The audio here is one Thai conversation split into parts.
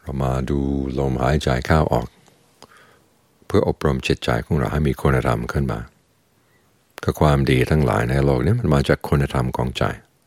เรามาดูลมหายใจเข้าออกเพื่ออบรมจิตใจของเราให้มีคุณธรรมขึ้นมาก็ความดีทั้งหลายในโลกนี้มันมาจากคุณธรรมของใจ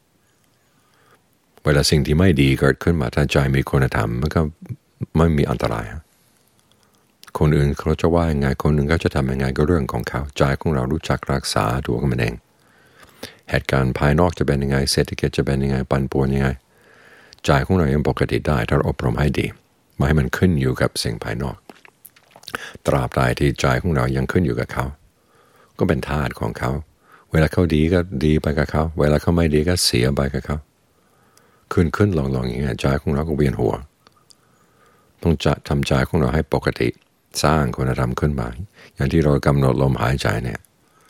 เวลาสิ่งที่ไม่ดีเกิดขึ้นมาถ้าใจมีคุณธรรมมันก็ไม่มีอันตรายคนอื่นเขาจะว่ายังไงคนหนึ่งเขาจะทำยังไงก็เรื่องของเขาใจของเรารู้จักรักษาตัวของมันเองเหตุการณ์ภายนอกจะเป็นยังไงเศรษฐกิจจะเป็นยังไงปั่นป่วนยังไงใจของเรายังปกติได้ถ้าเราอบรมให้ดีไม่ให้มันขึ้นอยู่กับสิ่งภายนอกตราบใดที่ใจของเรายังขึ้นอยู่กับเขาก็เป็นทาสของเขาเวลาเขาดีก็ดีไปกับเขาเวลาเขาไม่ดีก็เสียไปกับเขาขึ้นลงอย่างเงี้ยใจของเราก็เวียนหัวต้องจะทำใจของเราให้ปกติสร้างคุณธรรมขึ้นมาอย่างที่เรากำหนดลมหายใจเนี่ย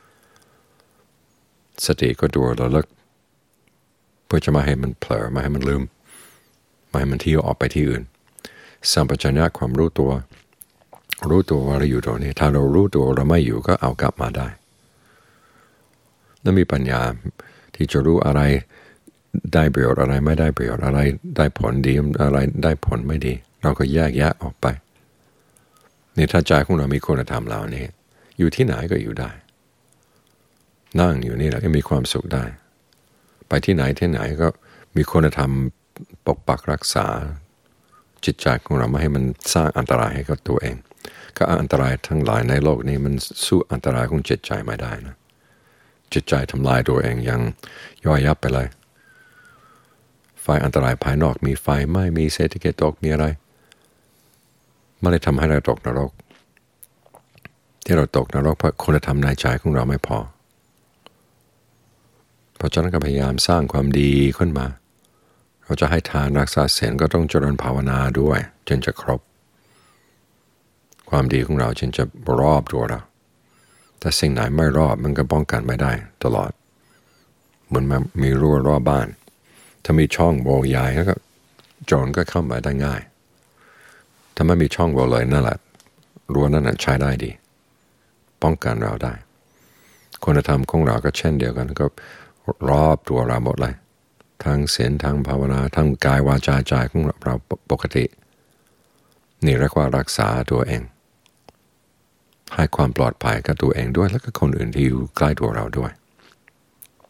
สติก็ดูระลึกเพื่อจะไม่ให้มันเผลอไม่ให้มันลืมไม่ให้มันเที่ยวออกไปที่อื่นสัมปชัญญะความรู้ตัวว่าเราอยู่ตรงนี้ถ้าเรารู้ตัวเราไม่อยู่ก็เอากลับมาได้แล้วมีปัญญาที่จะรู้อะไรได้ประโยชน์อะไรไม่ได้ประโยชน์อะไรได้ผลดีอะไรได้ผลไม่ดีเราก็แยกแยะออกไปนี่ถ้าใจของเรามีคุณธรรมเหล่านี้อยู่ที่ไหนก็อยู่ได้นั่งอยู่นี่แล้วก็มีความสุขได้ไปที่ไหนก็มีคุณธรรมปกปักรักษาจิตใจของเราไม่ให้มันสร้างอันตรายให้กับตัวเองก็อันตรายทั้งหลายในโลกนี้มันสู้อันตรายของจิตใจไม่ได้นะจิตใจทำลายตัวเองยังย่อยยับไปเลยไฟอันตรายภายนอกมีไฟไหม้มีเศรษฐกิจตกมีอะไรไม่ได้ทำให้เราตกนรกที่เราตกนรกเพราะคุณธรรมในใจของเราไม่พอเพราะฉะนั้นก็พยายามสร้างความดีขึ้นมาเราจะให้ทานรักษาศีลก็ต้องเจริญภาวนาด้วยจนจะครบความดีของเราจนจะรอบตัวเราแต่สิ่งไหนไม่รอบมันก็ป้องกันไม่ได้ตลอดเหมือนมันมีรั้วรอบบ้านถ้ามีช่องโหว่ใหญ่แล้วก็โจรก็เข้ามาได้ง่ายถ้าไม่มีช่องโหว่เลยนั่นแหละรั้วนั่นใช้ได้ดีป้องกันเราได้คุณธรรมของเราก็เช่นเดียวกันก็รอบตัวเราหมดเลยทางศีลทางภาวนาทางกายวาจาใจของเราปกตินี่เรียกว่ารักษาตัวเองให้ความปลอดภัยกับตัวเองด้วยแล้วก็คนอื่นที่อยู่ใกล้ตัวเราด้วย